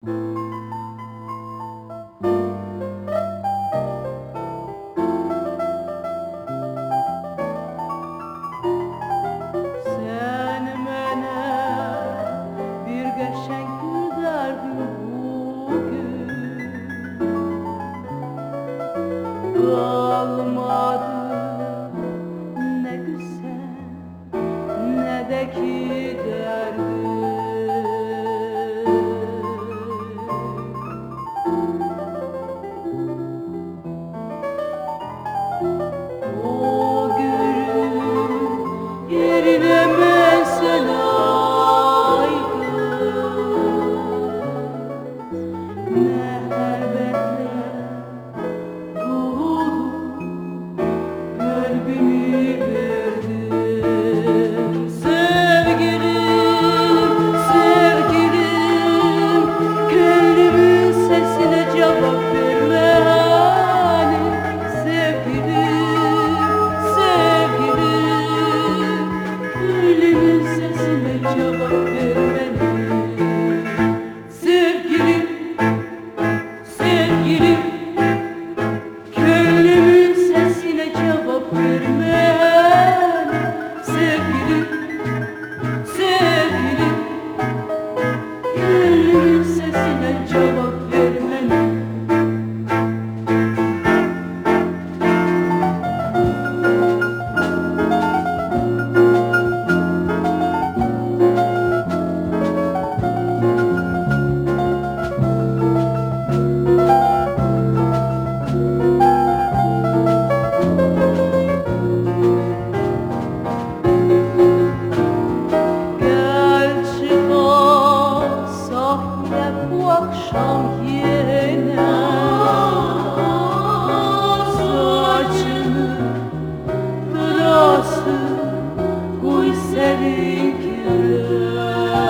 Sen mene bir geçen gülderdin bugün, kalmadı ne güzel ne de ki derdin. O gülün yerine mehabetle dolu kalbimi verdim. Sevgilim, sevgilim, gönlümün sesine cevap verme hani. Sevgilim, sevgilim, gönlümün sesine cevap vermeli. Sevgilim, sevgilim, gönlümün sesine cevap vermeli. Sevgilim, sevgilim, gönlümün sesine cevap vermeli. Bu akşam yine saçını kırası koy sevinkine.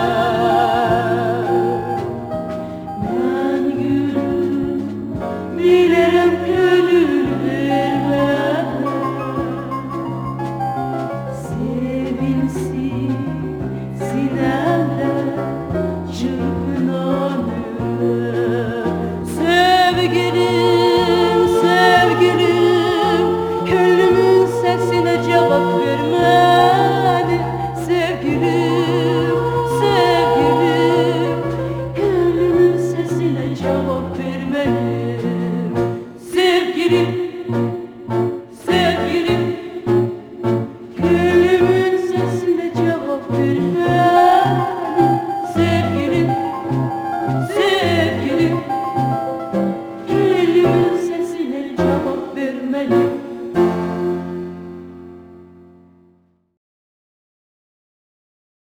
Ben gülüm bilirim gönül vermem, sevinsin sinemde çırpınan. Sevgilim, sevgilim, gönlümün sesine cevap vermeli. Sevgilim, sevgilim, gönlümün sesine cevap vermeli. Sevgilim, sevgilim, gönlümün sesine cevap vermeli. Sevgilim, sevgilim, gönlümün sesine cevap vermeli.